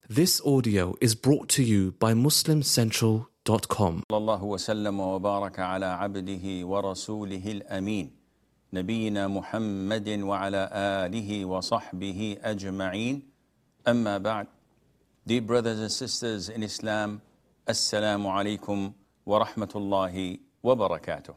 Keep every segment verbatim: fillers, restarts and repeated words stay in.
This audio is brought to you by Muslim Central dot com. الله وسلم وبارك على عبده ورسوله الأمين نبينا محمد وعلى آله وصحبه أجمعين أما بعد. Dear brothers and sisters in Islam, Assalamu alaikum wa rahmatullahi wa barakatuh.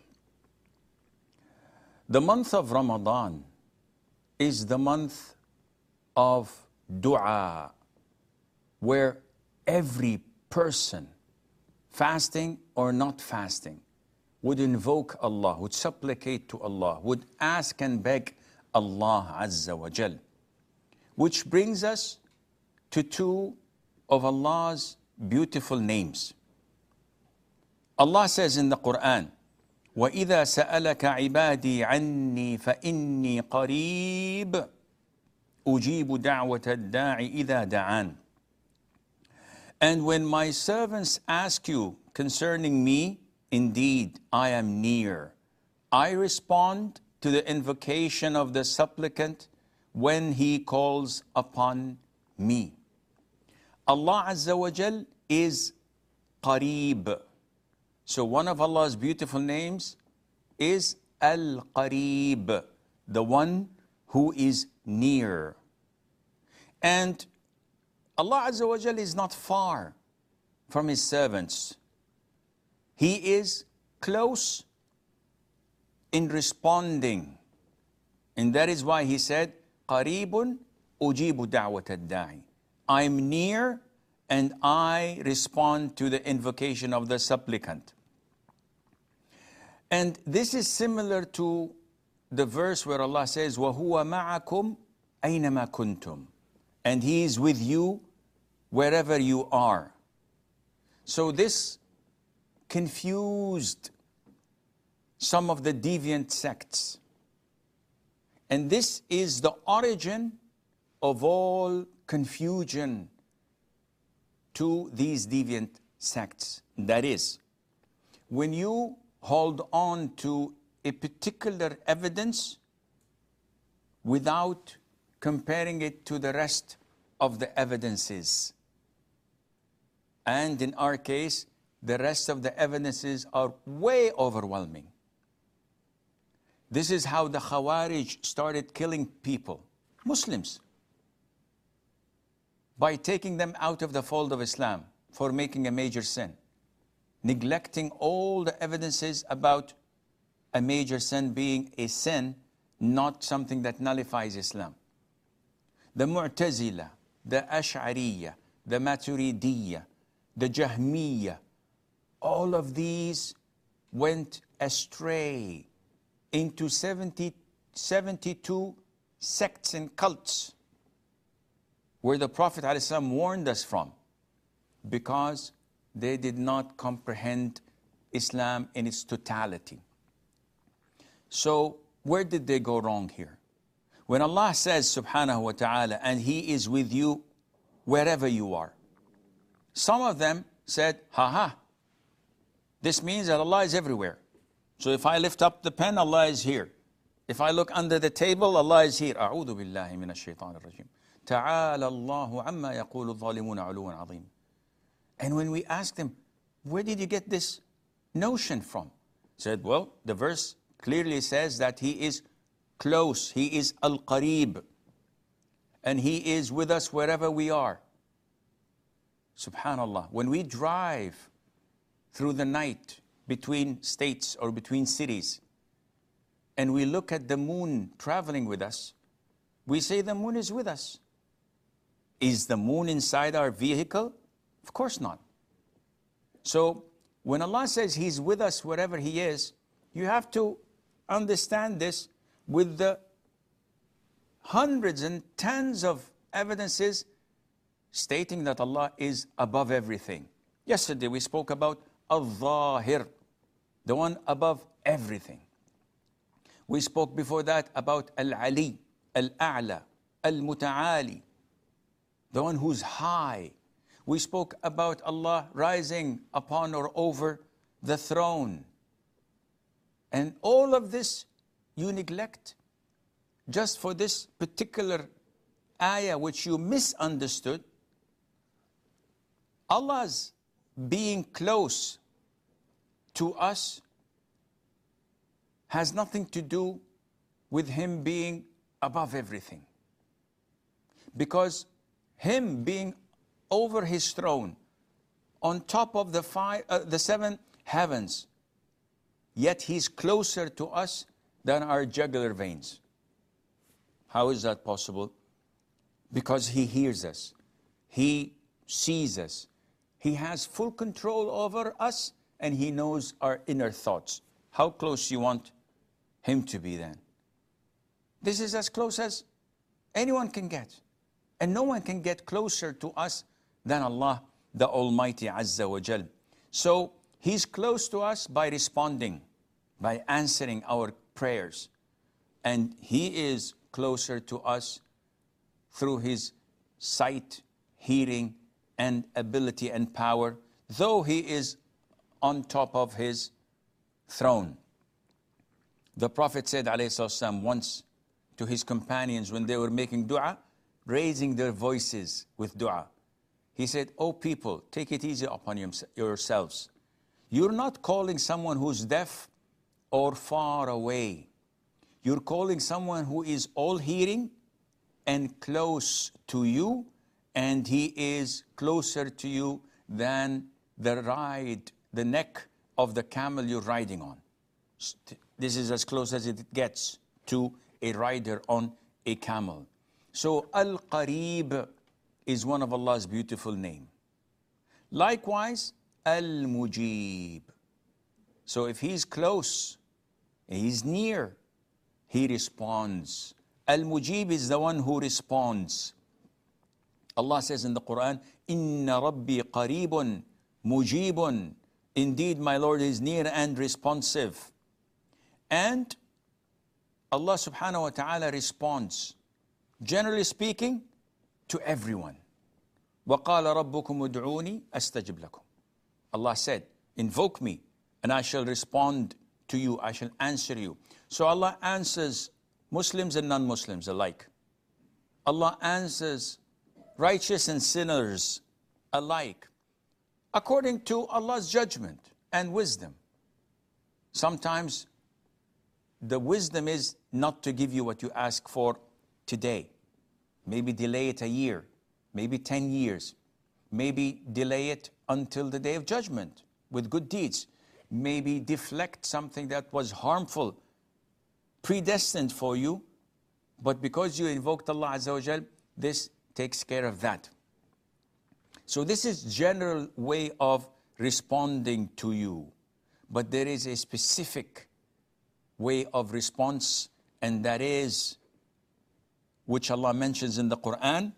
The month of Ramadan is the month of dua, where every person, fasting or not fasting, would invoke Allah, would supplicate to Allah, would ask and beg Allah Azza wa Jal. Which brings us to two of Allah's beautiful names. Allah says in the Quran, وَإِذَا سَأَلَكَ عِبَادِي عَنِّي فَإِنِّي قَرِيبٌ أُجِيبُ دَعْوَةَ الدَّاعِ إِذَا دَعَانِ. And when my servants ask you concerning me, indeed I am near. I respond to the invocation of the supplicant when he calls upon me. Allah Azza wa Jal is Qareeb. So one of Allah's beautiful names is Al-Qareeb, the one who is near. And Allah Azza wa Jal is not far from His servants. He is close in responding. And that is why He said, قَرِيبٌ أُجِيبُ دَعْوَةَ الدَّاعِ. I'm near and I respond to the invocation of the supplicant. And this is similar to the verse where Allah says, وَهُوَ مَعَكُمْ أَيْنَمَا كُنْتُمْ. And He is with you wherever you are. So this confused some of the deviant sects. And this is the origin of all confusion to these deviant sects. That is, when you hold on to a particular evidence without comparing it to the rest of the evidences. And in our case, the rest of the evidences are way overwhelming. This is how the Khawarij started killing people, Muslims, by taking them out of the fold of Islam for making a major sin, neglecting all the evidences about a major sin being a sin, not something that nullifies Islam. The Mu'tazila, the Ash'ariyya, the Maturidiyya, the Jahmiyya, all of these went astray into seventy, seventy-two sects and cults where the Prophet ﷺ warned us from, because they did not comprehend Islam in its totality. So where did they go wrong here? When Allah says subhanahu wa ta'ala, and He is with you wherever you are, some of them said, ha ha, this means that Allah is everywhere. So if I lift up the pen, Allah is here. If I look under the table, Allah is here. أعوذ بالله من الشيطان الرجيم. تعالى الله عما يقول الظالمون علوا عظيم. And when we asked them, where did you get this notion from? Said, well, the verse clearly says that He is close. He is Al-Qareeb. And He is with us wherever we are. Subhanallah. When we drive through the night between states or between cities, and we look at the moon traveling with us, we say the moon is with us. Is the moon inside our vehicle? Of course not. So when Allah says He's with us wherever He is, you have to understand this with the hundreds and tens of evidences stating that Allah is above everything. Yesterday we spoke about Al-Zahir, the one above everything. We spoke before that about Al-Ali, Al-A'la, Al-Muta'ali, the one who's high. We spoke about Allah rising upon or over the throne. And all of this you neglect just for this particular ayah which you misunderstood, Allah's being close to us has nothing to do with Him being above everything. Because Him being over His throne, on top of the five, uh, the seven heavens, yet He's closer to us than our jugular veins. How is that possible? Because He hears us. He sees us. He has full control over us, and He knows our inner thoughts. How close you want Him to be then? This is as close as anyone can get. And no one can get closer to us than Allah, the Almighty Azza wa Jal. So He's close to us by responding, by answering our prayers. And He is closer to us through His sight, hearing, and ability and power, though He is on top of His throne. The Prophet said, alayhi salatu once to his companions when they were making dua, raising their voices with dua. He said, "O people, take it easy upon yourselves. You're not calling someone who's deaf or far away. You're calling someone who is all hearing and close to you, and He is closer to you than the ride, the neck of the camel you're riding on." This is as close as it gets to a rider on a camel. So Al-Qareeb is one of Allah's beautiful names. Likewise, Al-Mujib. So if He's close, He's near, He responds. Al-Mujib is the one who responds. Allah says in the Quran, "Inna Rabbi qareebun mujibun." Indeed, my Lord is near and responsive. And Allah subhanahu wa ta'ala responds, generally speaking, to everyone. وَقَالَ رَبُّكُمُ ادْعُونِي أَسْتَجِبْ لَكُمْ. Allah said, invoke me, and I shall respond to you, I shall answer you. So Allah answers Muslims and non-Muslims alike. Allah answers righteous and sinners alike, according to Allah's judgment and wisdom. Sometimes the wisdom is not to give you what you ask for today. Maybe delay it a year, maybe ten years. Maybe delay it until the day of judgment with good deeds. Maybe deflect something that was harmful, predestined for you, but because you invoked Allah Azza wa Jal, this takes care of that. So this is general way of responding to you. But there is a specific way of response, and that is, which Allah mentions in the Quran,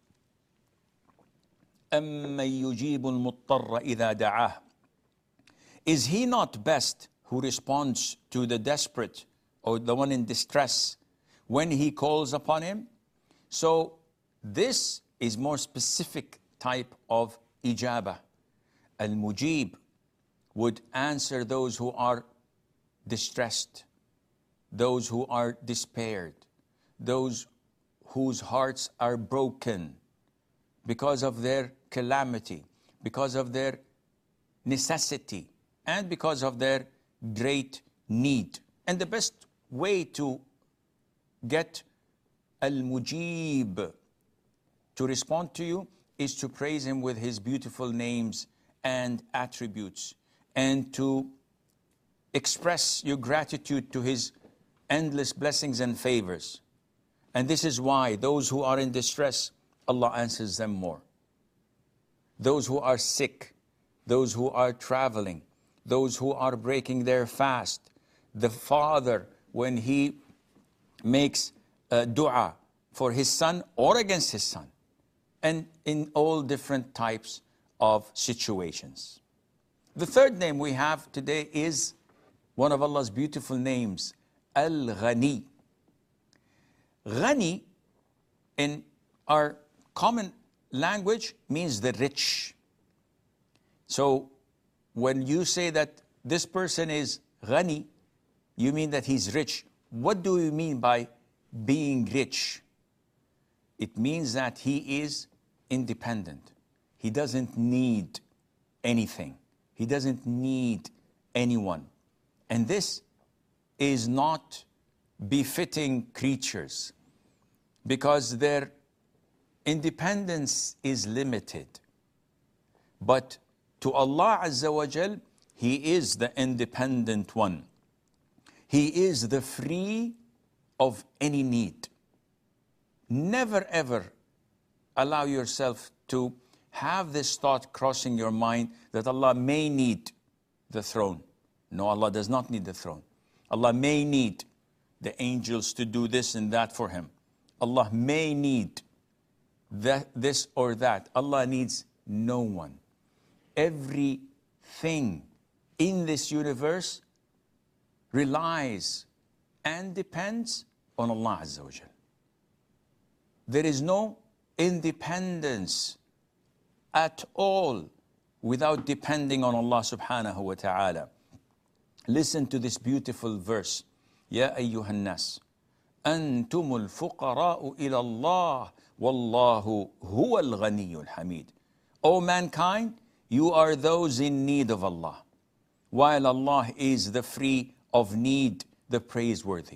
أَمَّن يُجِيبُ الْمُضْطَرَّ إِذَا دَعَاهُ. Is He not best who responds to the desperate or the one in distress when He calls upon him? So this is more specific type of ijabah. Al-Mujib would answer those who are distressed, those who are despaired, those whose hearts are broken because of their calamity, because of their necessity, and because of their great need. And the best way to get Al-Mujib to respond to you is to praise Him with His beautiful names and attributes, and to express your gratitude to His endless blessings and favors. And this is why those who are in distress, Allah answers them more. Those who are sick, those who are traveling, those who are breaking their fast, the father, when he makes a dua for his son or against his son, and in all different types of situations. The third name we have today is one of Allah's beautiful names, Al-Ghani. Ghani, in our common language, means the rich. So when you say that this person is Ghani, you mean that he's rich. What do you mean by being rich? It means that he is independent. He doesn't need anything. He doesn't need anyone. And this is not befitting creatures, because their independence is limited. But to Allah Azza wa Jal, He is the independent one. He is the free of any need. Never ever allow yourself to have this thought crossing your mind that Allah may need the throne. No, Allah does not need the throne. Allah may need the angels to do this and that for Him. Allah may need that, this or that. Allah needs no one. Everything in this universe relies and depends on Allah Azza wa Jal. There is no independence at all without depending on Allah subhanahu wa ta'ala. Listen to this beautiful verse. Ya ayyuhan nas, antumul fuqara'u ila Allah, wallahu huwal ghaniyyul hamid. O mankind, you are those in need of Allah, while Allah is the free of need, the praiseworthy.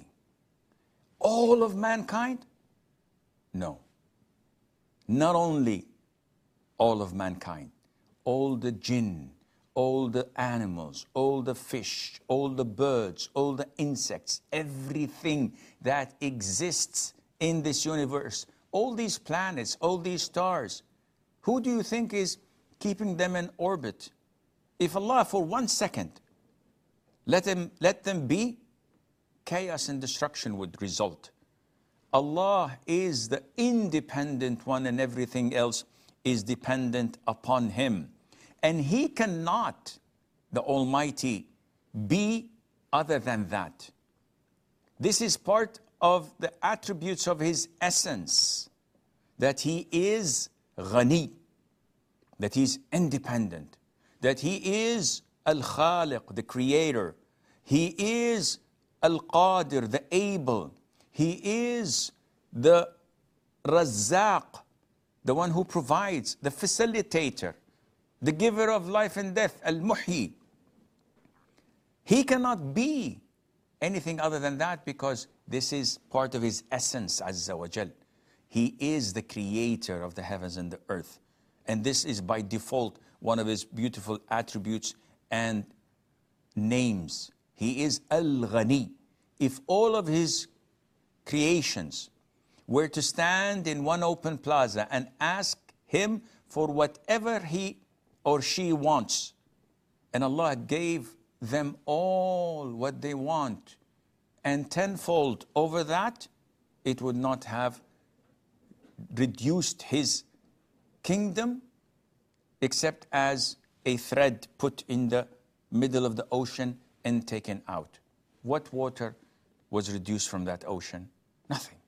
All of mankind? No. Not only all of mankind, all the jinn, all the animals, all the fish, all the birds, all the insects, everything that exists in this universe, all these planets, all these stars, who do you think is keeping them in orbit? If Allah for one second let them, let them be, chaos and destruction would result. Allah is the independent one, and everything else is dependent upon Him. And He cannot, the Almighty, be other than that. This is part of the attributes of His essence, that He is Ghani, that He is independent, that He is Al-Khaliq, the Creator. He is Al-Qadir, the able. He is the Razzaq, the one who provides, the facilitator, the giver of life and death, Al-Muhyi. He cannot be anything other than that, because this is part of His essence, Azza wa Jal. He is the creator of the heavens and the earth. And this is by default one of His beautiful attributes and names. He is Al-Ghani. If all of His creations were to stand in one open plaza and ask Him for whatever he or she wants, and Allah gave them all what they want, and tenfold over that, it would not have reduced His kingdom except as a thread put in the middle of the ocean and taken out. What water was reduced from that ocean? Nothing.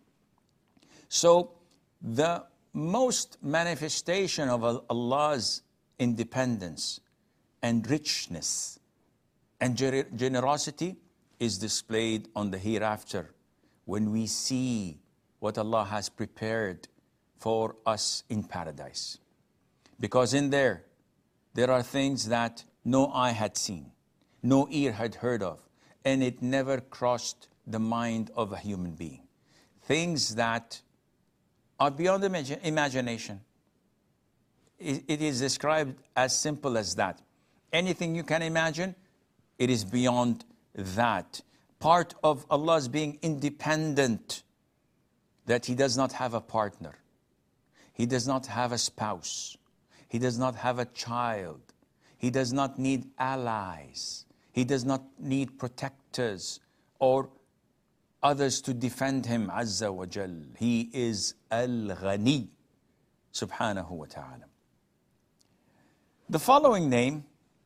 So the most manifestation of Allah's independence and richness and generosity is displayed on the hereafter, when we see what Allah has prepared for us in paradise. Because in there, there are things that no eye had seen, no ear had heard of, and it never crossed the mind of a human being. Things that are beyond imag- imagination. It, it is described as simple as that. Anything you can imagine, it is beyond that. Part of Allah's being independent, that He does not have a partner. He does not have a spouse. He does not have a child. He does not need allies. He does not need protectors or others to defend Him, Azza wa Jal. He is Al-Ghani, subhanahu wa ta'ala. The following name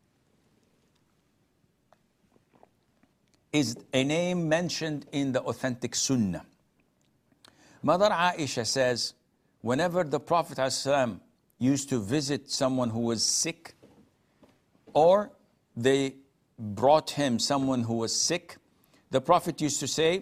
is a name mentioned in the authentic Sunnah. Mother Aisha says, whenever the Prophet ﷺ used to visit someone who was sick, or they brought him someone who was sick, the Prophet used to say,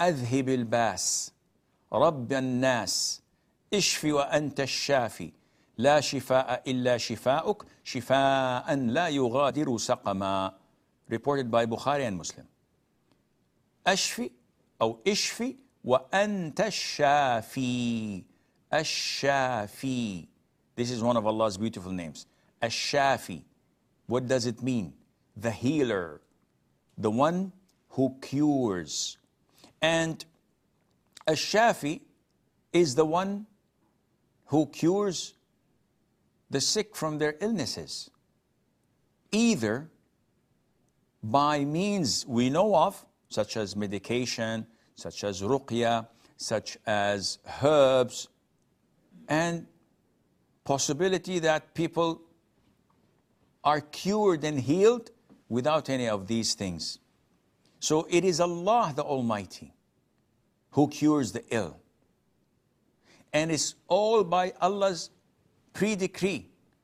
أذهب الباس رب الناس اشفي وأنت الشافي لا شفاء إلا شفاؤك شفاء لا يغادر سقما. Reported by Bukhari and Muslim. أشفي أو اشفي وأنت الشافي. الشافي. This is one of Allah's beautiful names. الشافي. What does it mean? The healer. The one who cures. And الشافي is the one who cures the sick from their illnesses, either by means we know of, such as medication, such as ruqya, such as herbs, and possibility that people are cured and healed without any of these things. So it is Allah the Almighty who cures the ill. And it's all by Allah's pre-decree.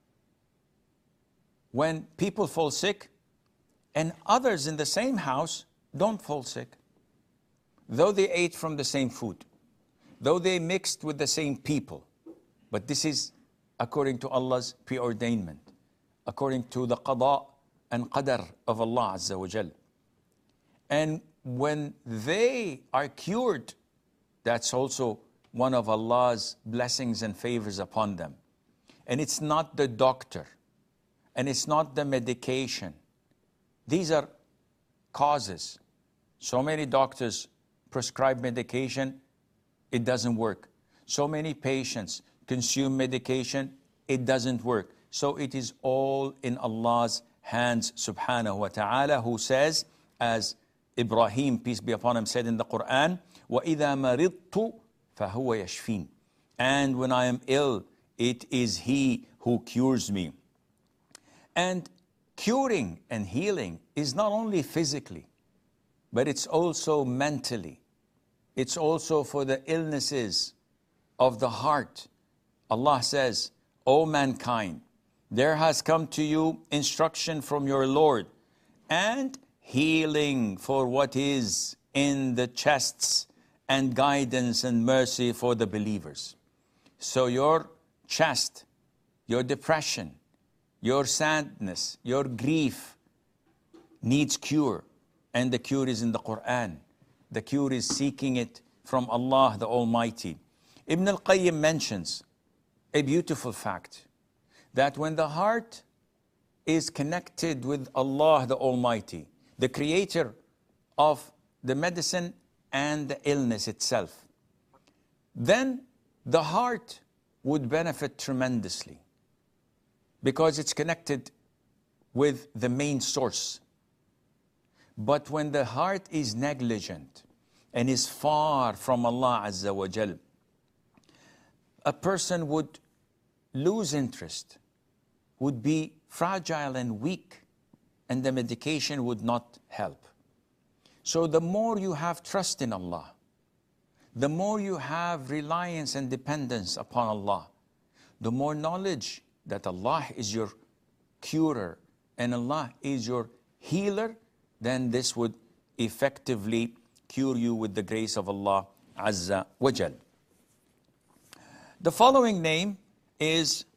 When people fall sick and others in the same house don't fall sick, though they ate from the same food, though they mixed with the same people, but this is according to Allah's preordainment, according to the qada and qadar of Allah Azza wa Jal. And when they are cured, that's also one of Allah's blessings and favors upon them. And it's not the doctor, and it's not the medication. These are causes. So many doctors prescribe medication, it doesn't work. So many patients consume medication, it doesn't work. So it is all in Allah's hands, subhanahu wa ta'ala, who says, as Ibrahim, peace be upon him, said in the Quran, وَإِذَا مَرِضْتُ فَهُوَ يَشْفِينَ. And when I am ill, it is He who cures me. And curing and healing is not only physically, but it's also mentally. It's also for the illnesses of the heart. Allah says, O mankind, there has come to you instruction from your Lord and healing for what is in the chests and guidance and mercy for the believers. So your chest, your depression, your sadness, your grief needs cure. And the cure is in the Quran. The cure is seeking it from Allah the Almighty. Ibn al-Qayyim mentions a beautiful fact, that when the heart is connected with Allah the Almighty, the creator of the medicine and the illness itself, then the heart would benefit tremendously because it's connected with the main source. But when the heart is negligent and is far from Allah Azza wa Jal, a person would lose interest, would be fragile and weak, and the medication would not help. So the more you have trust in Allah, the more you have reliance and dependence upon Allah, the more knowledge that Allah is your curer and Allah is your healer, then this would effectively cure you with the grace of Allah Azza wa Jal. The following name is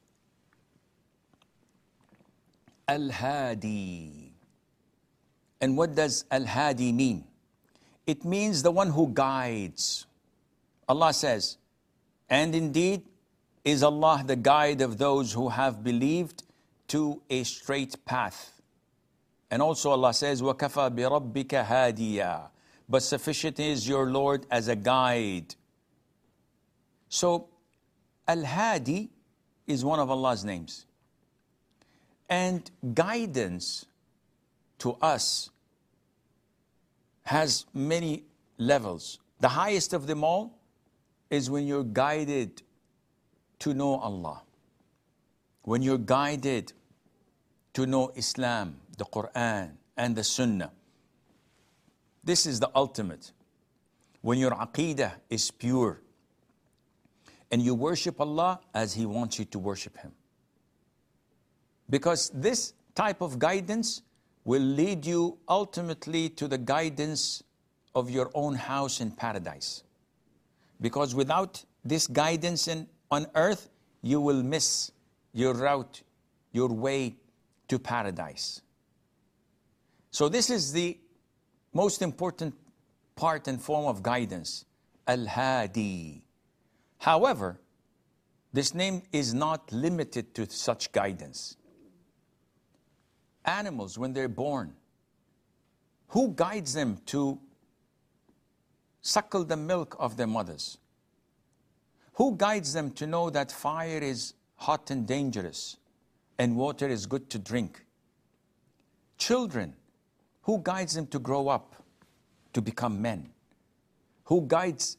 Al-Hadi. And what does Al-Hadi mean? It means the one who guides. Allah says, and indeed is Allah the guide of those who have believed to a straight path. And also Allah says, وَكَفَى بِرَبِّكَ هَادِيًا. But sufficient is your Lord as a guide. So, Al-Hadi is one of Allah's names. And guidance to us has many levels. The highest of them all is when you're guided to know Allah. When you're guided to know Islam, the Quran, and the Sunnah. This is the ultimate. When your aqeedah is pure and you worship Allah as He wants you to worship Him. Because this type of guidance will lead you ultimately to the guidance of your own house in paradise. Because without this guidance in, on earth, you will miss your route, your way to paradise. So this is the most important part and form of guidance, Al-Hadi. However, this name is not limited to such guidance. Animals, when they're born, who guides them to suckle the milk of their mothers? Who guides them to know that fire is hot and dangerous and water is good to drink? Children, who guides them to grow up, to become men? Who guides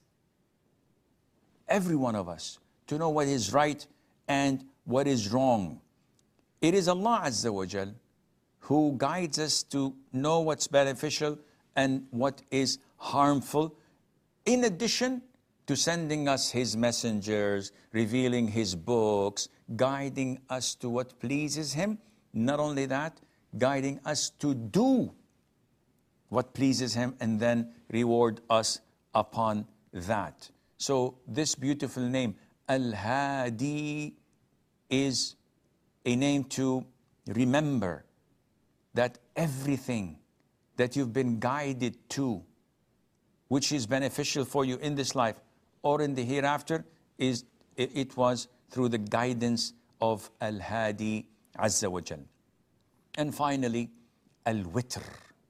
every one of us to know what is right and what is wrong? It is Allah Azza wa Jal who guides us to know what's beneficial and what is harmful, in addition to sending us His messengers, revealing His books, guiding us to what pleases Him. Not only that, guiding us to do what pleases Him and then reward us upon that. So this beautiful name, Al-Hadi, is a name to remember that everything that you've been guided to, which is beneficial for you in this life or in the hereafter, is it, it was through the guidance of Al-Hadi Azza wa Jal. And finally, Al-Witr.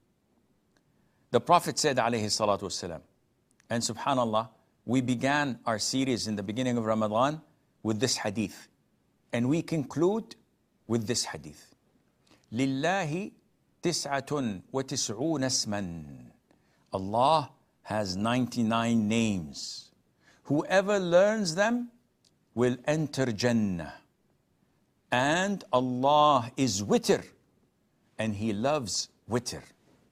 The Prophet said, alayhi salatu wasalam, and subhanallah, we began our series in the beginning of Ramadan with this hadith. And we conclude with this hadith. Lillahi tis'atun wa tis'oon asman. Allah has ninety-nine names. Whoever learns them will enter Jannah. And Allah is witr, and He loves witr.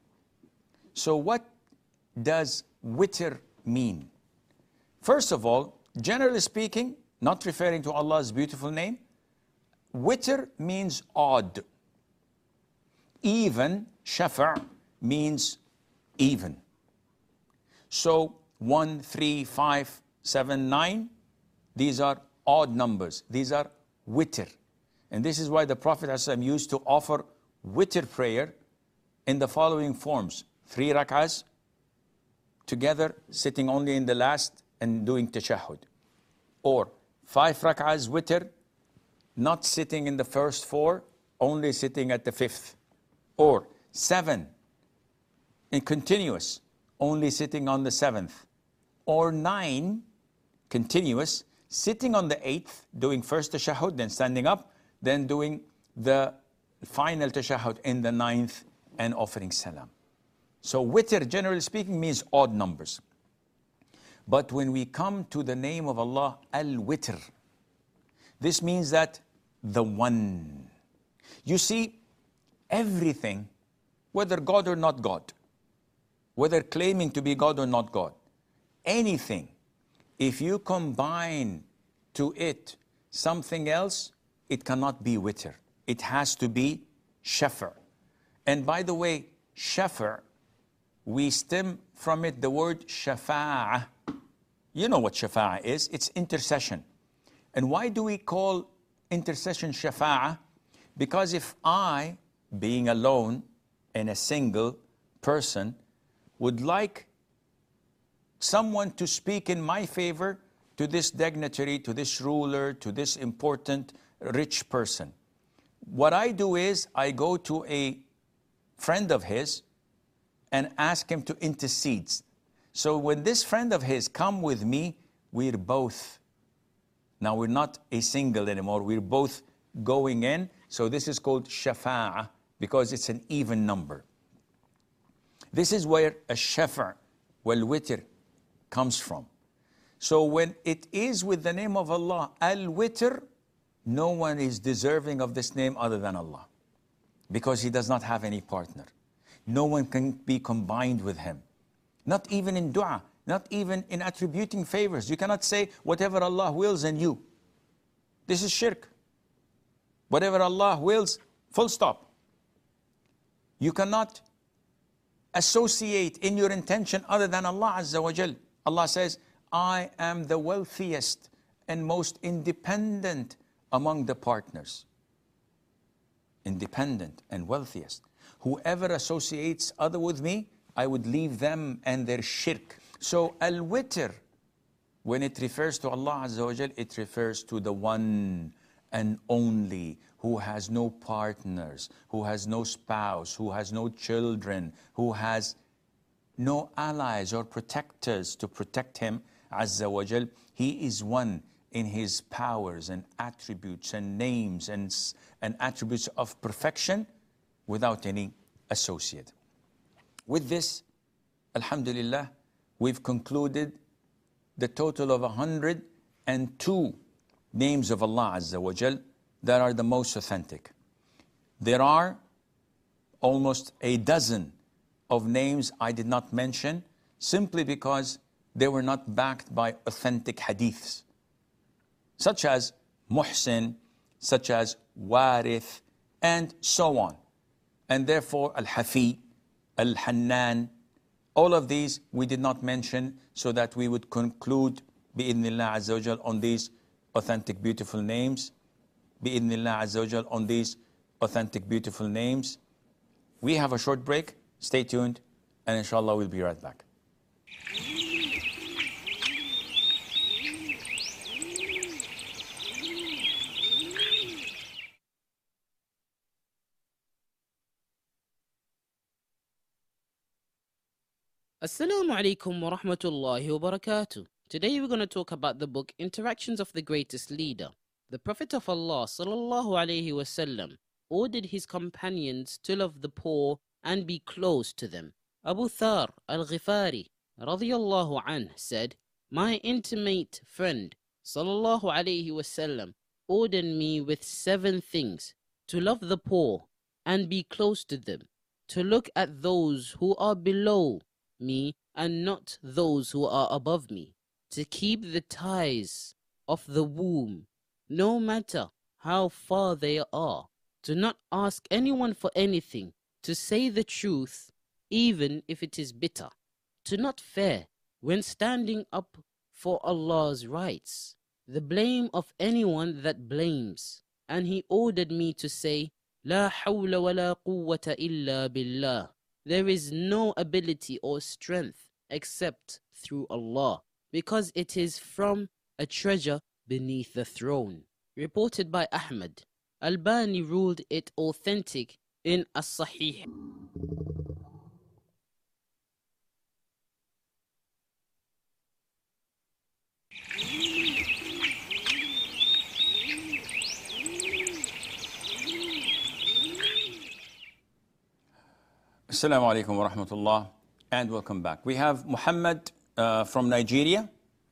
So what does witr mean? First of all, generally speaking, not referring to Allah's beautiful name, witr means odd. Even, shafa' means even. So one, three, five, seven, nine, these are odd numbers. These are witr. And this is why the Prophet ﷺ used to offer witr prayer in the following forms. Three rak'ahs together, sitting only in the last and doing tashahhud. Or five rak'ahs witr, not sitting in the first four, only sitting at the fifth. Or seven in continuous, only sitting on the seventh. Or nine continuous, sitting on the eighth, doing first tashahhud, then standing up, then doing the final tashahhud in the ninth and offering salam. So witr, generally speaking, means odd numbers. But when we come to the name of Allah, Al-Witr, this means that the one. You see, everything, whether God or not God, whether claiming to be God or not God, anything, if you combine to it something else, it cannot be witr. It has to be shafa'. And by the way, shafa', we stem from it the word shafa'ah. You know what shafa'ah is. It's intercession. And why do we call intercession shafa'ah? Because if I, being alone and a single person, would like someone to speak in my favor to this dignitary, to this ruler, to this important rich person, what I do is I go to a friend of his and ask him to intercede. So when this friend of his come with me, we're both, now we're not a single anymore, we're both going in. So this is called shafa'ah because it's an even number. This is where a shafa' wal witr comes from. So when it is with the name of Allah, Al-Witr, no one is deserving of this name other than Allah, because He does not have any partner. No one can be combined with Him. Not even in dua, not even in attributing favors. You cannot say whatever Allah wills and you. This is shirk. Whatever Allah wills, full stop. You cannot associate in your intention other than Allah Azza wa Jal. Allah says, I am the wealthiest and most independent among the partners, independent and wealthiest. Whoever associates other with me, I would leave them and their shirk. So al-witr, when it refers to Allah Azza wa Jal, it refers to the one and only, who has no partners, who has no spouse, who has no children, who has no allies or protectors to protect him, Azza wa Jal. He is one in his powers and attributes and names and, and attributes of perfection without any associate. With this, alhamdulillah, we've concluded the total of one hundred two names of Allah Azza wa Jal that are the most authentic. There are almost a dozen of names I did not mention simply because they were not backed by authentic hadiths, such as Muhsin, such as Warith, and so on. And therefore, Al-Hafi, Al-Hannan, all of these we did not mention so that we would conclude bi'idhnillah Azza wa Jal on these authentic beautiful names. Bi'idhnillah Azza wa Jal on these authentic beautiful names. We have a short break. Stay tuned, and inshallah we'll be right back. Assalamu alaikum wa rahmatullahi wa barakatuh. Today we're going to talk about the book Interactions of the Greatest Leader. The Prophet of Allah sallallahu alaihi wasallam ordered his companions to love the poor and be close to them. Abu Thar al-Ghifari radiyallahu anh said, "My intimate friend sallallahu alaihi wasallam ordered me with seven things: to love the poor and be close to them, to look at those who are below me and not those who are above me, to keep the ties of the womb, no matter how far they are, to not ask anyone for anything, to say the truth, even if it is bitter, to not fear, when standing up for Allah's rights, the blame of anyone that blames." And he ordered me to say, "La hawla wa la quwwata illa billah." There is no ability or strength except through Allah, because it is from a treasure beneath the throne. Reported by Ahmad. Albani ruled it authentic in As-Sahih. Assalamu alaikum wa rahmatullah, and welcome back. We have Muhammad uh, from Nigeria.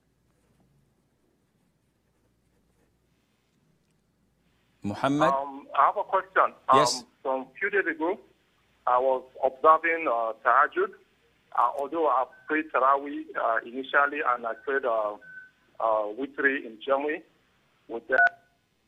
Muhammad? Um, I have a question. Yes. Um, some few days ago, I was observing uh, Tahajjud. Uh, although I prayed Tarawih uh, initially, and I prayed uh, uh, Witri in Germany. With that.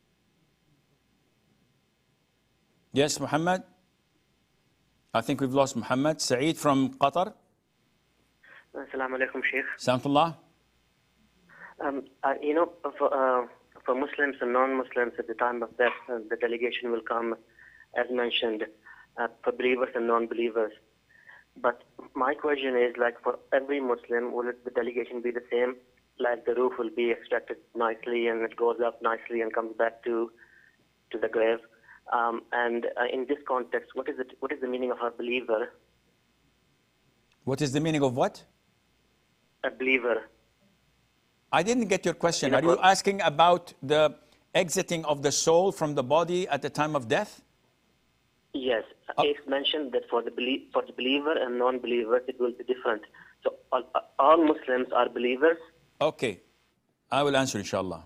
Yes, Muhammad? I think we've lost Muhammad. Saeed from Qatar. Assalamu alaikum, Sheikh. Salamullah. Um, uh, you know, for, uh, for Muslims and non-Muslims at the time of death, uh, the delegation will come, as mentioned, uh, for believers and non-believers. But my question is, like, for every Muslim, will it, the delegation be the same? Like the roof will be extracted nicely and it goes up nicely and comes back to to the grave. Um, and uh, in this context, what is it? What is the meaning of a believer? What is the meaning of what? A believer. I didn't get your question. You Are know, you asking about the exiting of the soul from the body at the time of death? Yes, Oh. it's mentioned that for the belie- for the believer and non-believers, it will be different. So all, all Muslims are believers. Okay, I will answer inshallah.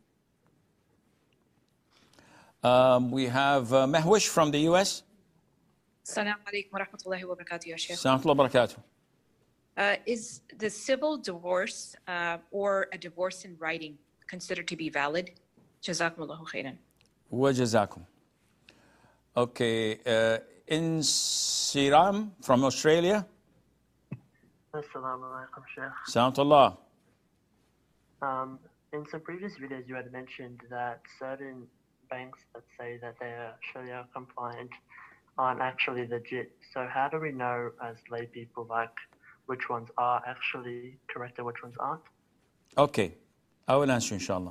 Um, we have uh, Mahwish from the U S. Assalamu alaikum wa rahmatullahi wa barakatuh, ya Sheikh. Assalamu alaikum wa barakatuh. Uh, is the civil divorce uh, or a divorce in writing considered to be valid? Jazakumullahu khairan. Wa jazakum. Okay, uh, in Siram from Australia. Assalamu alaikum, Sheikh. Salamullah. Um, in some previous videos you had mentioned that certain banks that say that they are Sharia compliant aren't actually legit. So how do we know as lay people like which ones are actually correct and which ones aren't? Okay, I will answer inshallah.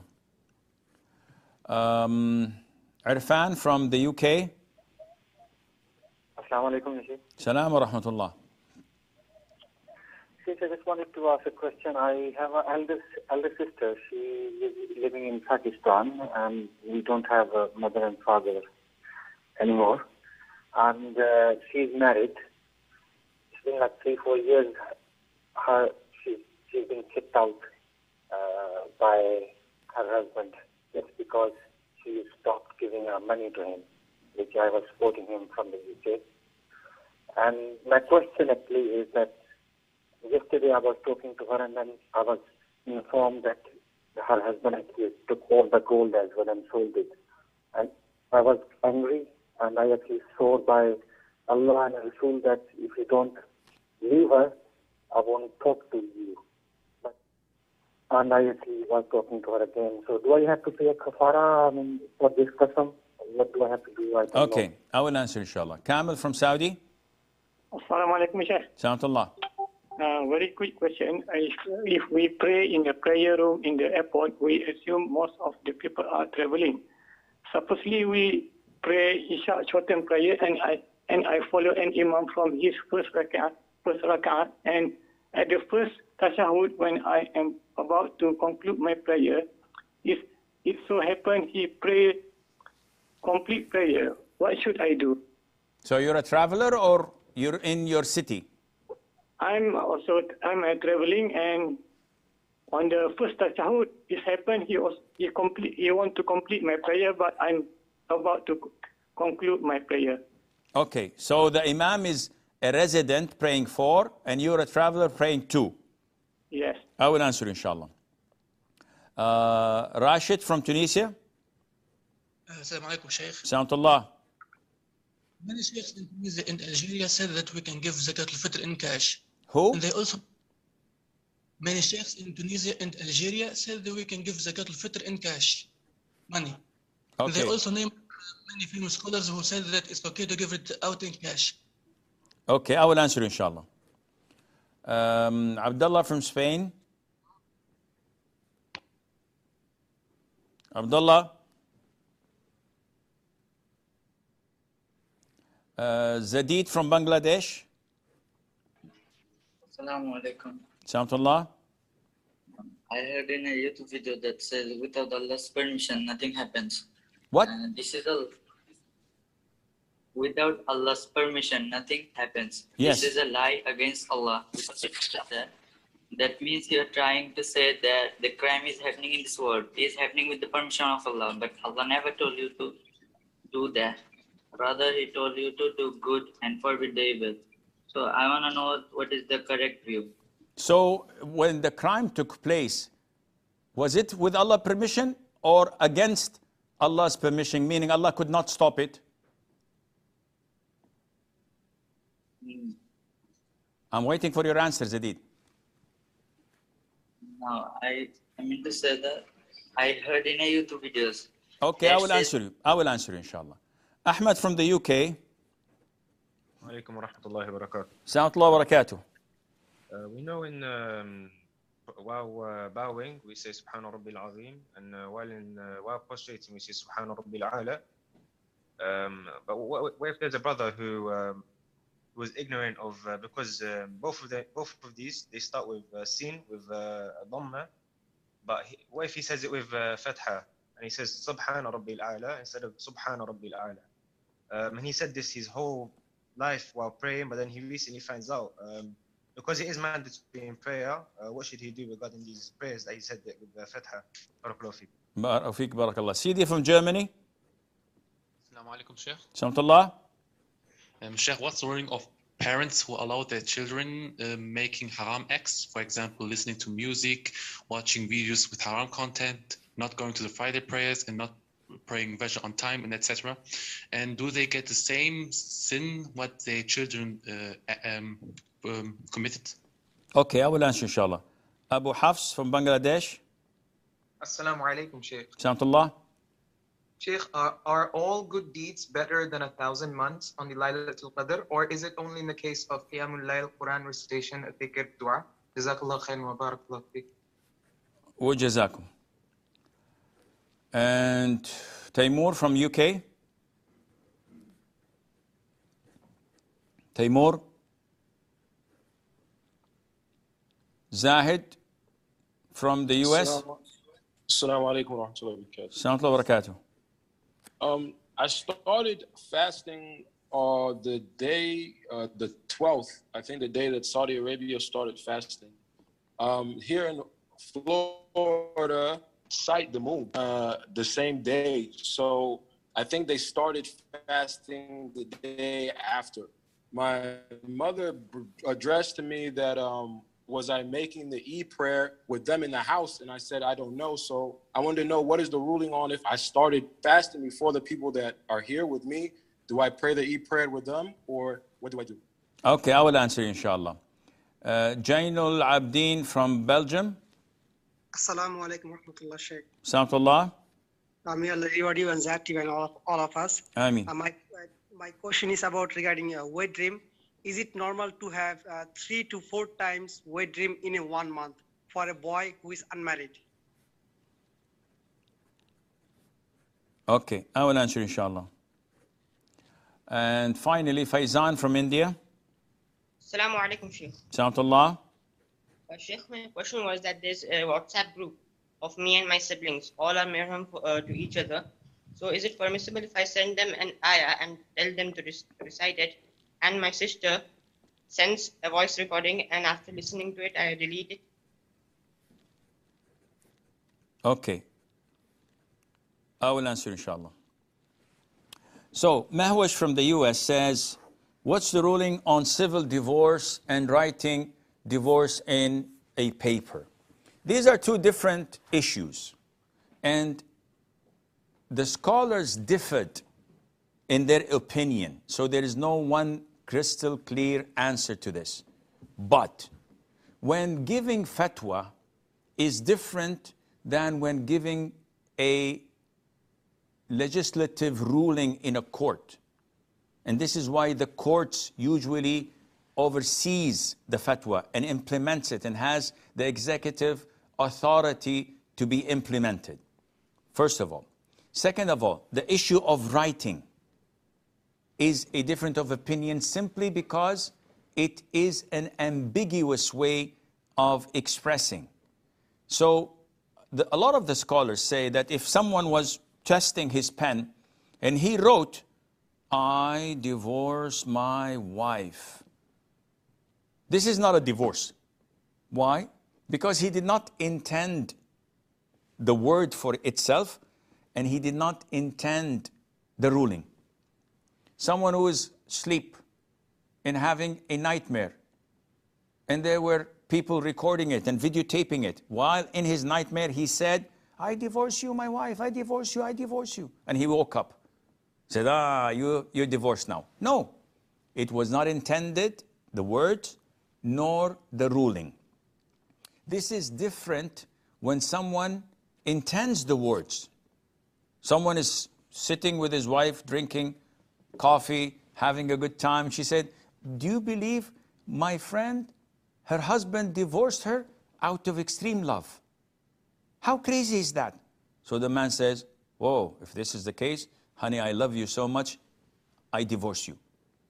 Um, Irfan from the U K. Assalamu alaikum. Salam wa rahmatullah. I just wanted to ask a question. I have an elder, elder sister. She is living in Pakistan, and we don't have a mother and father anymore. And uh, she's married. It's been like three, four years. Her, she, she's been kicked out uh, by her husband just because she stopped giving her money to him, which I was supporting him from the U K. And my question actually is that yesterday I was talking to her, and then I was informed that her husband actually took all the gold as well and sold it. And I was angry, and I actually swore by Allah and Rasul that if you don't leave her, I won't talk to you. But, and I actually was talking to her again. So do I have to pay a kafara I mean, for this qasam? What do I have to do? I don't Okay, know. I will answer inshallah. Kamil from Saudi. Assalamu alaikum, Sheikh. Salamullah. Uh, very quick question. If, if we pray in a prayer room in the airport, we assume most of the people are traveling. Supposedly we pray Isha shorten prayer, and I and I follow an imam from his first rak'ah, first rak'ah, and at the first tashahud, when I am about to conclude my prayer, if it so happens he pray complete prayer, what should I do? So you're a traveler or you're in your city? I'm also I'm uh, traveling, and on the first tashahud, it happened. He was he complete he want to complete my prayer, but I'm about to conclude my prayer. Okay, so the imam is a resident praying four, and you're a traveler praying two. Yes. I will answer inshallah. Uh, Rashid from Tunisia. Assalamu alaikum, Sheikh. Salamullah. Many sheikhs in Tunisia and Algeria said that we can give zakat al-fitr in cash. Who? And they also, many sheikhs in Tunisia and Algeria said that we can give zakat al-fitr in cash, money. And they Okay. also named many famous scholars who said that it's okay to give it out in cash. Okay, I will answer inshallah. Um, Abdullah from Spain. Abdullah. Uh, Zadid from Bangladesh. Assalamu alaikum. Salamullah. I heard in a YouTube video that says without Allah's permission, nothing happens. What? And this is a without Allah's permission, nothing happens. Yes. This is a lie against Allah. That, that means you're trying to say that the crime is happening in this world. It is happening with the permission of Allah. But Allah never told you to do that. Rather, He told you to do good and forbid the evil. So I want to know what is the correct view. So when the crime took place, was it with Allah's permission or against Allah's permission, meaning Allah could not stop it? Mm. I'm waiting for your answer, Zadid. No, I, I mean to say that I heard in a YouTube videos. Okay, I will Yes, answer you. I will answer you, inshallah. Ahmed from the U K. Alaikum wa rahmatullahi wa barakatuh. Salamullah wa barakatuh. Uh, we know in um, while uh, bowing we say Subhana Rabbil Azim, and uh, while in uh, while prostrating we say Subhana Rabbil A'la. Um, but what, what if there's a brother who um, was ignorant of uh, because um, both of the both of these they start with uh, sin with uh, a dhamma, but he, what if he says it with uh, fatha and he says Subhana Rabbil A'la instead of Subhana Rabbil A'la? Um, and he said this his whole life while praying, but then he recently finds out. Um, Because it is mandatory in prayer, uh, what should he do regarding these prayers that he said that with the Fatha? Barakallahu feek. Barakallahu feek, barakallah. Sidi from Germany. Assalamu alaikum, Sheikh. Salamullah. Um, Sheikh, what's the ruling of parents who allow their children uh, making haram acts, for example, listening to music, watching videos with haram content, not going to the Friday prayers, and not praying Fajr on time, and et cetera. And do they get the same sin what their children uh, um, um, committed? Okay, I will answer inshallah. Abu Hafs from Bangladesh. Assalamu alaikum, Sheikh. Salamullah. Sheikh, are, are all good deeds better than a thousand months on the Laylatul Qadr, or is it only in the case of Qiyamul Layl, Quran recitation, dhikr, dua? Jazakallah khair wa barakallah fiqh. وجزاكم. And Taimur from U K. Taimur. Zahid from the U S. Assalamu alaikum wa rahmatullahi wa barakatuh. Assalamu alaikum wa barakatuh. Um, I started fasting uh, the day, uh, the twelfth, I think the day that Saudi Arabia started fasting. Um, here in Florida, sight the moon uh, the same day. So I think they started fasting the day after. My mother addressed to me that um, was I making the Eid prayer with them in the house? And I said, I don't know. So I wanted to know, what is the ruling on if I started fasting before the people that are here with me? Do I pray the Eid prayer with them, or what do I do? Okay, I will answer inshallah. Uh, Jainul Abdin from Belgium. Assalamu alaikum wa rahmatullah, Sheikh. Salamullah. May Allah reward you and Zati and all of, all of us. Ameen. Uh, my, uh, my question is about regarding a wet dream. Is it normal to have uh, three to four times wet dream in a one month for a boy who is unmarried? Okay, I will answer inshallah. And finally, Faizan from India. Assalamu alaikum, Sheikh. Salamullah. Uh, Sheikh, my question was that there's a WhatsApp group of me and my siblings. All are marham uh, to each other. So is it permissible if I send them an ayah and tell them to recite it, and my sister sends a voice recording, and after listening to it, I delete it? Okay. I will answer inshallah. So, Mahwash from the U S says, what's the ruling on civil divorce and writing divorce in a paper? These are two different issues. And the scholars differed in their opinion. So there is no one crystal clear answer to this. But when giving fatwa is different than when giving a legislative ruling in a court. And this is why the courts usually oversees the fatwa and implements it and has the executive authority to be implemented. First of all. Second of all, the issue of writing is a difference of opinion simply because it is an ambiguous way of expressing. So the, a lot of the scholars say that if someone was testing his pen and he wrote, I divorce my wife. This is not a divorce. Why? Because he did not intend the word for itself, and he did not intend the ruling. Someone who is asleep and having a nightmare, and there were people recording it and videotaping it, while in his nightmare he said, I divorce you, my wife, I divorce you, I divorce you. And he woke up, said, ah, you, you're divorced now. No, it was not intended, the word, nor the ruling. This is different when someone intends the words. Someone is sitting with his wife, drinking coffee, having a good time. She said, do you believe my friend, her husband divorced her out of extreme love? How crazy is that? So the man says, whoa, if this is the case, honey, I love you so much, I divorce you.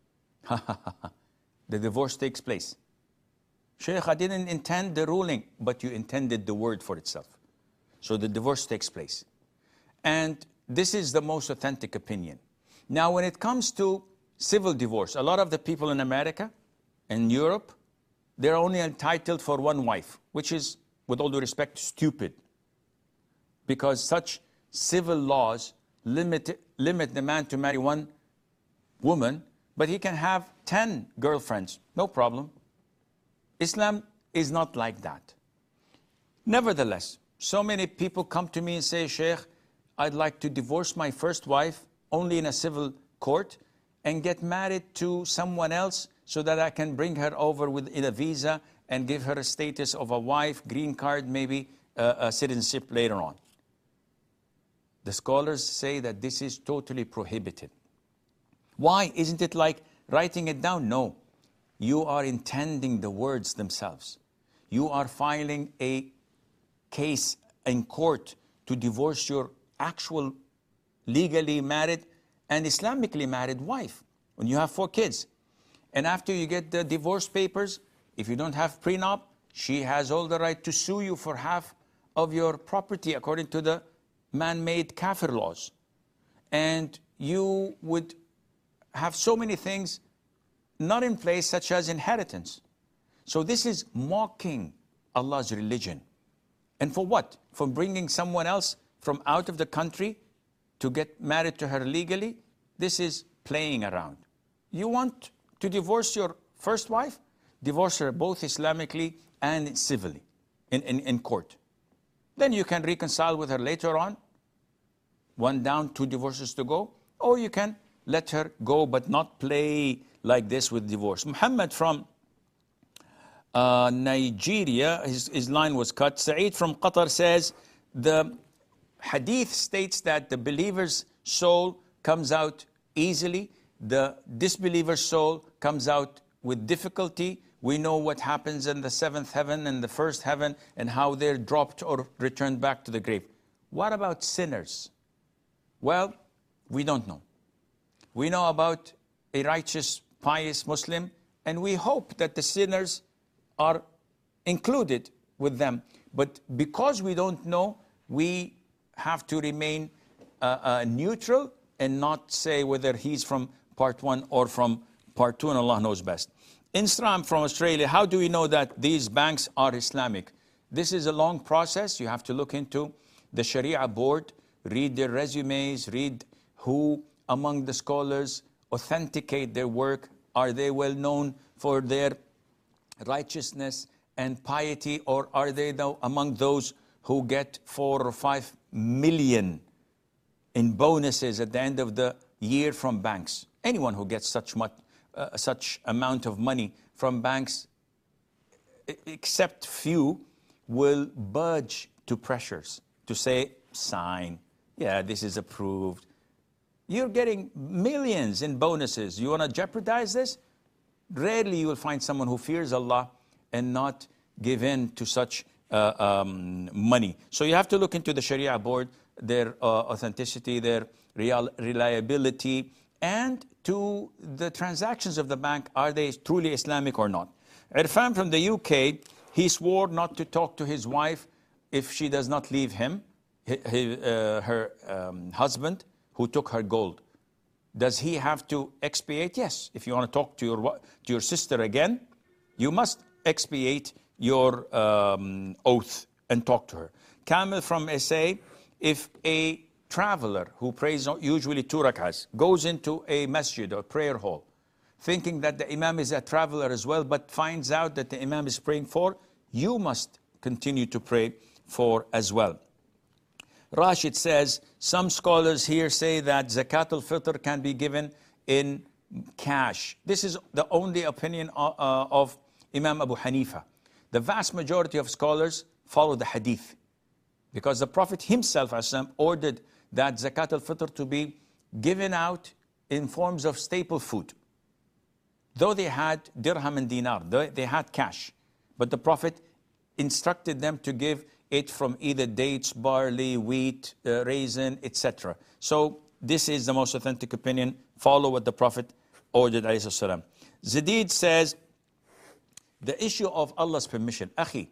The divorce takes place. Shaykh, I didn't intend the ruling, but you intended the word for itself. So the divorce takes place. And this is the most authentic opinion. Now, when it comes to civil divorce, a lot of the people in America and Europe, they're only entitled for one wife, which is, with all due respect, stupid. Because such civil laws limit, limit the man to marry one woman, but he can have ten girlfriends, no problem. Islam is not like that. Nevertheless, so many people come to me and say, Sheikh, I'd like to divorce my first wife only in a civil court and get married to someone else so that I can bring her over with in a visa and give her a status of a wife, green card maybe, uh, uh, citizenship later on. The scholars say that this is totally prohibited. Why? Isn't it like writing it down? No. You are intending the words themselves. You are filing a case in court to divorce your actual legally married and Islamically married wife when you have four kids. And after you get the divorce papers, if you don't have prenup, she has all the right to sue you for half of your property according to the man-made kafir laws. And you would have so many things not in place, such as inheritance. So this is mocking Allah's religion. And for what? For bringing someone else from out of the country to get married to her legally? This is playing around. You want to divorce your first wife? Divorce her both Islamically and civilly in, in, in court. Then you can reconcile with her later on. One down, two divorces to go. Or you can let her go, but not play like this with divorce. Muhammad from uh, Nigeria, his, his line was cut. Saeed from Qatar says, the hadith states that the believer's soul comes out easily. The disbeliever's soul comes out with difficulty. We know what happens in the seventh heaven and the first heaven and how they're dropped or returned back to the grave. What about sinners? Well, we don't know. We know about a righteous, pious Muslim, and we hope that the sinners are included with them. But because we don't know, we have to remain uh, uh, neutral and not say whether he's from part one or from part two, and Allah knows best. Insram from Australia, how do we know that these banks are Islamic? This is a long process. You have to look into the Sharia board, read their resumes, read who among the scholars authenticate their work. Are they well known for their righteousness and piety, or are they though among those who get four or five million in bonuses at the end of the year from banks? Anyone who gets such much, uh, such amount of money from banks, except few, will budge to pressures to say, sign, yeah, this is approved. You're getting millions in bonuses. You want to jeopardize this? Rarely you will find someone who fears Allah and not give in to such uh, um, money. So you have to look into the Sharia board, their uh, authenticity, their real reliability, and to the transactions of the bank. Are they truly Islamic or not? Irfan from the U K, he swore not to talk to his wife if she does not leave him, his, uh, her um, husband, who took her gold. Does he have to expiate? Yes. If you want to talk to your, to your sister again, you must expiate your um, oath and talk to her. Kamil from S A, if a traveler who prays usually two rak'ahs goes into a masjid or prayer hall, thinking that the imam is a traveler as well, but finds out that the imam is praying for, you must continue to pray for as well. Rashid says, some scholars here say that Zakat al-Fitr can be given in cash. This is the only opinion of, uh, of Imam Abu Hanifa. The vast majority of scholars follow the hadith, because the Prophet himself ordered that Zakat al-Fitr to be given out in forms of staple food. Though they had dirham and dinar, they had cash, but the Prophet instructed them to give it from either dates, barley, wheat, uh, raisin, et cetera. So this is the most authentic opinion. Follow what the Prophet ordered, alayhi salam. Zadid says, the issue of Allah's permission, akhi,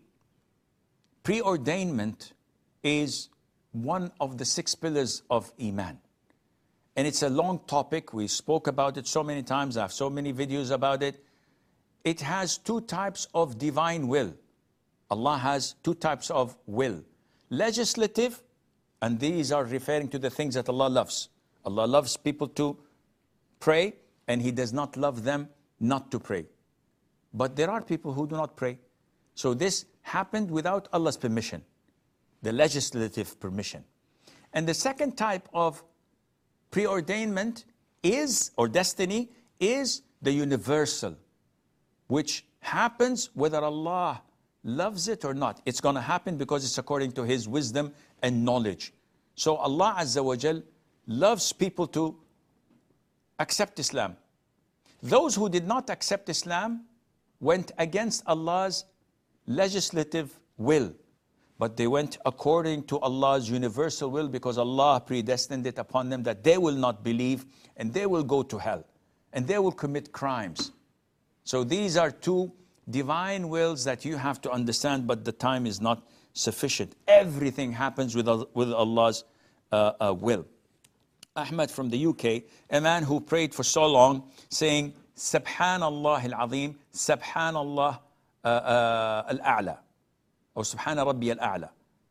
preordainment is one of the six pillars of Iman. And it's a long topic. We spoke about it so many times. I have so many videos about it. It has two types of divine will. Allah has two types of will. Legislative, and these are referring to the things that Allah loves. Allah loves people to pray, and He does not love them not to pray. But there are people who do not pray. So this happened without Allah's permission, the legislative permission. And the second type of preordainment is, or destiny, is the universal, which happens whether Allah loves it or not. It's going to happen because it's according to His wisdom and knowledge. So Allah Azza wa Jal loves people to accept Islam. Those who did not accept Islam went against Allah's legislative will, but they went according to Allah's universal will, because Allah predestined it upon them that they will not believe and they will go to hell and they will commit crimes. So these are two divine wills that you have to understand, but the time is not sufficient. Everything happens with, with Allah's uh, uh, will. Ahmed from the U K, a man who prayed for so long saying, Subhanallah al-Azim, Subhanallah uh, uh, al-A'la, or Subhana Rabbi al-A'la.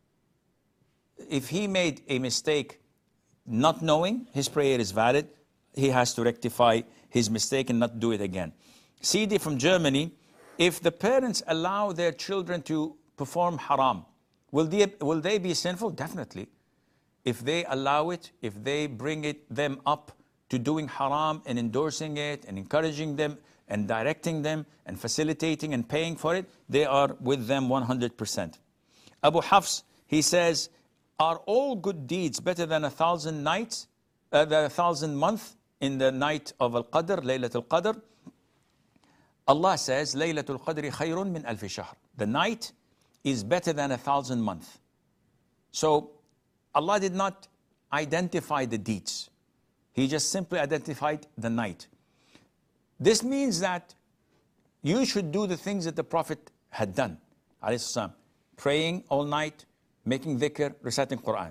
If he made a mistake not knowing, his prayer is valid. He has to rectify his mistake and not do it again. C D from Germany, if the parents allow their children to perform haram, will they, will they be sinful? Definitely. If they allow it, if they bring it them up to doing haram and endorsing it and encouraging them and directing them and facilitating and paying for it, they are with them one hundred percent. Abu Hafs, he says, are all good deeds better than a thousand nights, uh, than a thousand months in the night of Al-Qadr, Laylatul Qadr? Allah says, Laylatul Qadri khayrun min alfi shahr. The night is better than a thousand months. So Allah did not identify the deeds. He just simply identified the night. This means that you should do the things that the Prophet had done, alayhi salam, praying all night, making dhikr, reciting Quran.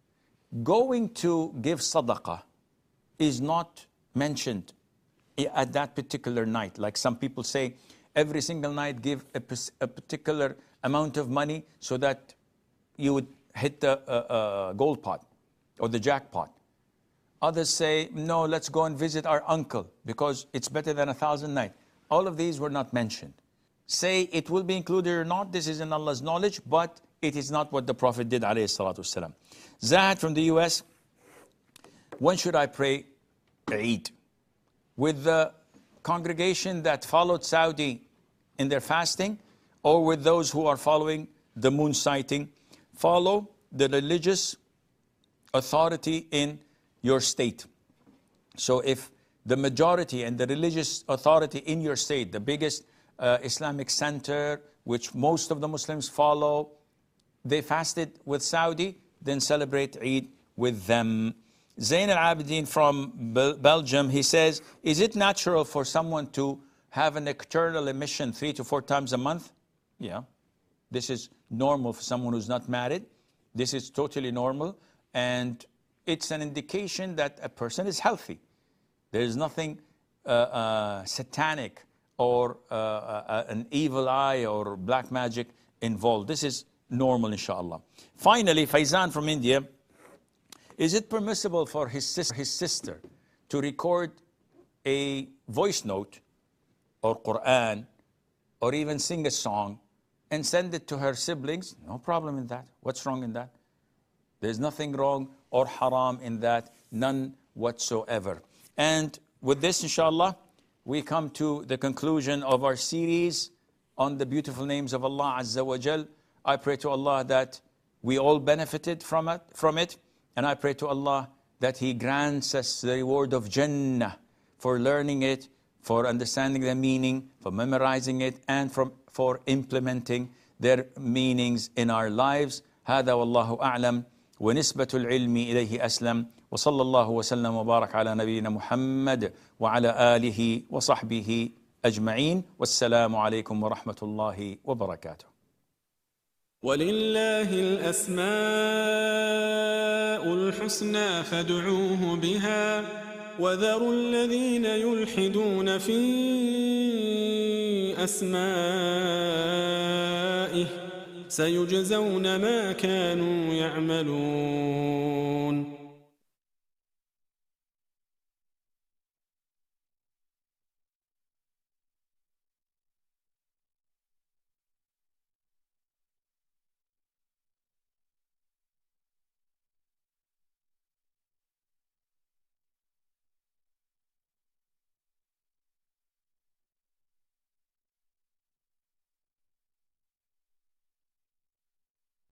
Going to give sadaqah is not mentioned at that particular night. Like some people say, every single night give a, a particular amount of money so that you would hit the uh, uh, gold pot or the jackpot. Others say, no, let's go and visit our uncle because it's better than a thousand nights. All of these were not mentioned. Say it will be included or not, this is in Allah's knowledge, but it is not what the Prophet did, alayhi salatu wasalam. Zahid from the U S, when should I pray Eid? With the congregation that followed Saudi in their fasting, or with those who are following the moon sighting? Follow the religious authority in your state. So if the majority and the religious authority in your state, the biggest uh, Islamic center, which most of the Muslims follow, they fasted with Saudi, then celebrate Eid with them. Zain al-Abidin from Bel Belgium, he says, is it natural for someone to have an nocturnal emission three to four times a month? Yeah, this is normal for someone who's not married. This is totally normal, and it's an indication that a person is healthy. There is nothing uh, uh, satanic or uh, uh, an evil eye or black magic involved. This is normal, inshallah. Finally, Faizan from India, is it permissible for his sister, his sister to record a voice note or Quran or even sing a song and send it to her siblings? No problem in that. What's wrong in that? There's nothing wrong or haram in that, none whatsoever. And with this, inshallah, we come to the conclusion of our series on the beautiful names of Allah Azza wa Jal. I pray to Allah that we all benefited from it, from it, and I pray to Allah that He grants us the reward of Jannah for learning it, for understanding the meaning, for memorizing it, and from, for implementing their meanings in our lives. هذا والله أعلم ونسبة العلم إليه أسلم وصلى الله وسلم وبارك على نبينا محمد وعلى آله وصحبه أجمعين والسلام عليكم ورحمة الله وبركاته. ولله الأسماء الحسنى فادعوه بها وذروا الذين يلحدون في أسمائه سيجزون ما كانوا يعملون.